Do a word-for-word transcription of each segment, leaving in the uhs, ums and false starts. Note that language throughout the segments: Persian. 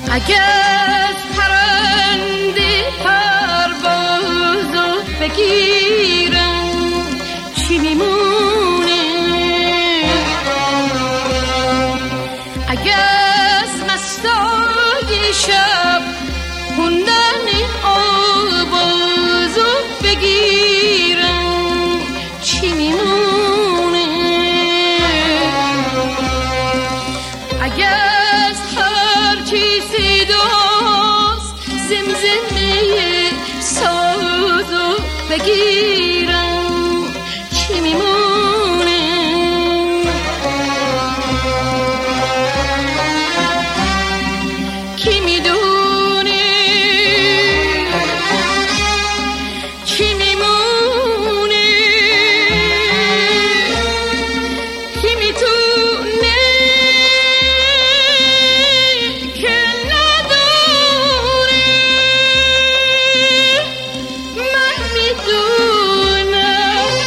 اگر پرنده پروازو بگیرم چی میمونه؟ اگر مستای شب خوندن آوازو بگیرم چی میمونه؟ اگر هر چیزی دوست زمزمه سازو بگیرم چی میمونه؟ کی میدونه چی میمونه؟ کی میتونه که ندونه؟ من میدونم،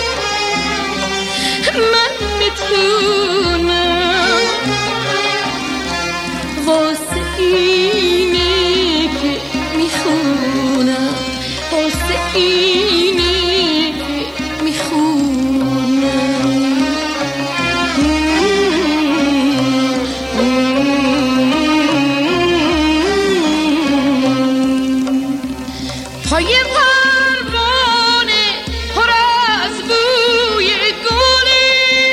من میتونم، واسه اینه که میخونم، واسه اینه که میخونم. پای پروانه پر از بوی گله،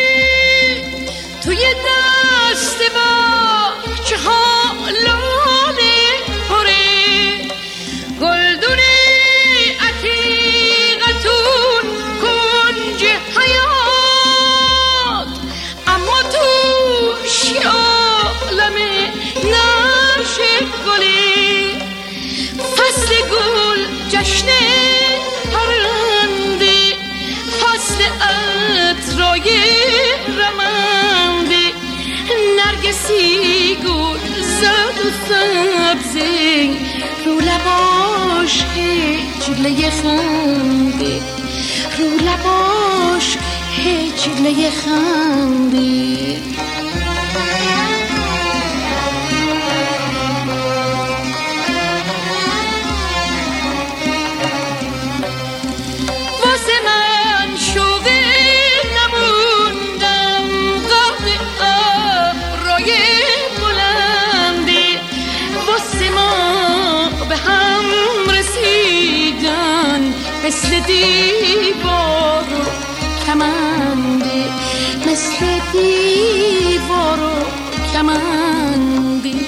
توی دست باغچه ها لاله پره، گلدون عتیقتون کنج حیات، اما توش عالم نقش گله. فصل گل جشن پرنده، فصل عطرای رمنده، نرگسی گل زرد و سبزه، رو لباش هجله خنده، رو لباش هجله خنده. واسه من شوقه نموندم قد ابرای بلنده، واسه ما به هم رسیدن مثل دیوار و کمنده، مثل دیوار و کمنده.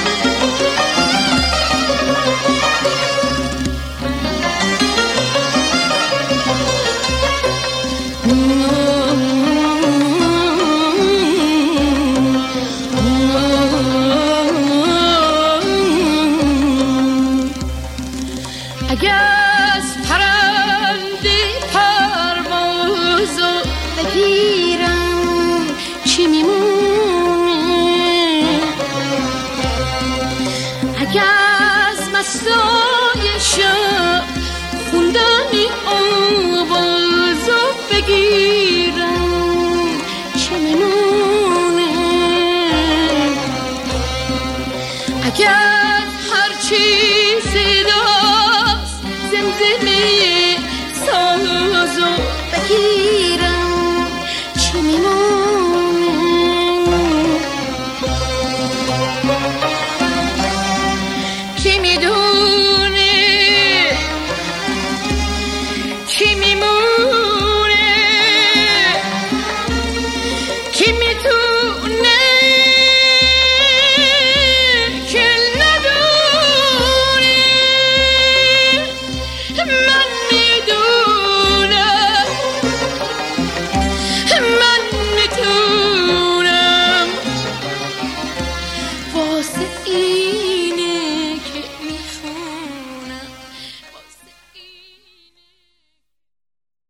اگر پرنده پروازو بگیرم چی میمونه؟ اگر مستای شب خوندن آوازو بگیرم چی میمونه؟ اگر هر چیزی دست زمزمه سازو بگیرم چی میمونه؟ کی میدونه چی میمونه؟ کی میتونه که ندونه؟ من